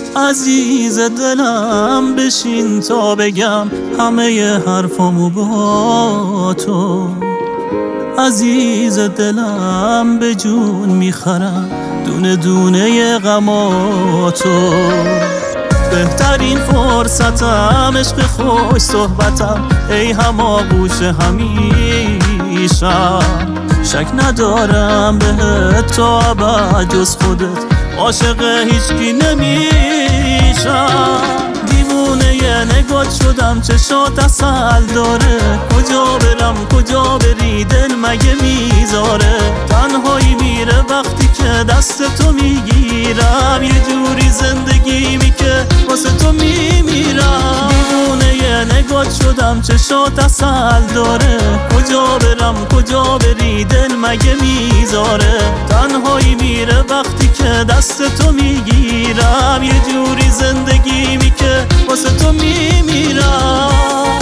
عزیز دلم بشین تا بگم همه حرفامو با تو. عزیز دلم به جون میخرم دونه دونه غماتو. بهترین فرصتم عشق خوش صحبتم، ای هماغوش همیشم. شک ندارم بهت تا ابد جز خودت عاشق هیچکی نمیشم. دیوونه ی نگات شدم چشات اصل داره، کجا برم کجا بری دل مگه میذاره. تنهایی میره وقتی که دست تو میگیرم، یه جوری زندگیمی که واسه تو میمیرم. دیوونه ی نگات شدم چشات اصل داره، کجا برم کجا بری دل مگه میذاره. تنهایی میره وقتی که دست تو میگیرم، یه جوری زندگیمی که واسه تو میمیرم.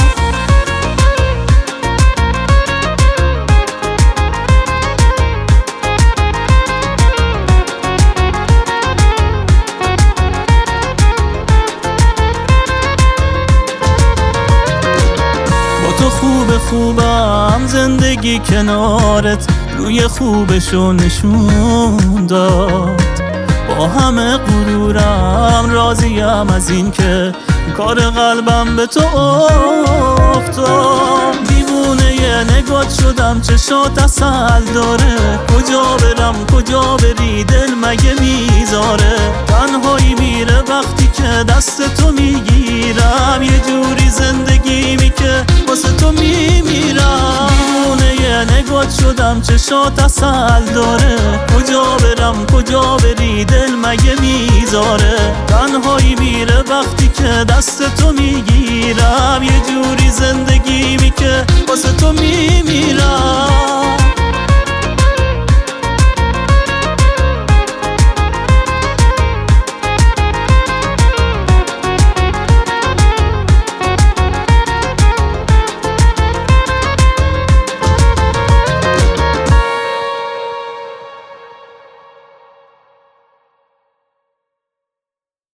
تو خوبم زندگی کنارت روی خوبشو نشون داد. با همه غرورم راضیم از این که کار قلبم به تو افتاد. دیوونه ی نگات شدم چشات اصل داره، کجا برم کجا بری دل مگه میذاره. تنهایی میره وقتی که دست تو میگیرم، یه جوری زندگیمی که واسه تو میمیرم. دیوونه ی نگات شدم چشات اصل داره، کجا برم کجا بری دل مگه میذاره. تنهایی میره وقتی که دست تو میگیرم، یه جوری زندگی